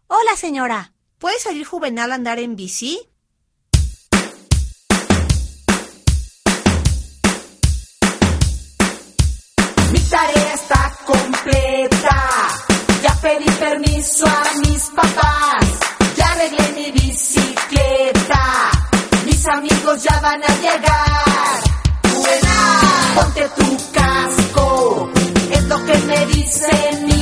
Hola, señora. ¿Puede salir Juvenal a andar en bici? Mi tarea está completa. Ya pedí permiso a mis papás. Ya arreglé mi bicicleta. Mis amigos ya van a llegar. Juvenal, ponte tu casco. Es lo que me dice mi